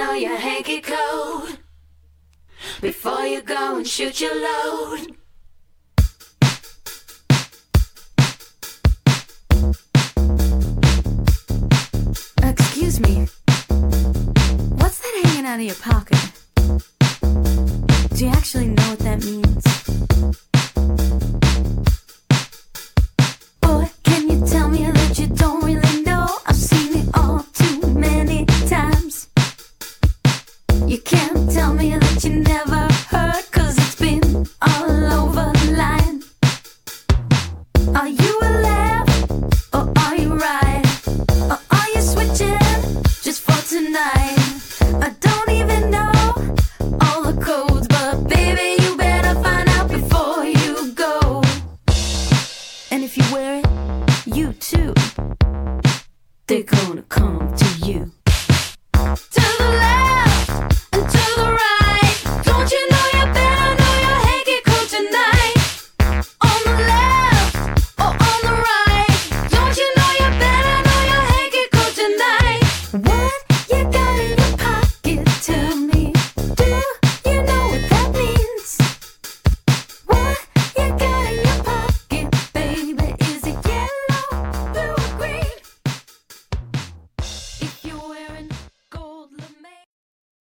know your hanky code before you go and shoot your load. Excuse me, what's that hanging out of your pocket? Do you actually know what that means? Boy, can you tell me that you don't really know? I've seen it all too many times. You can't tell me that you never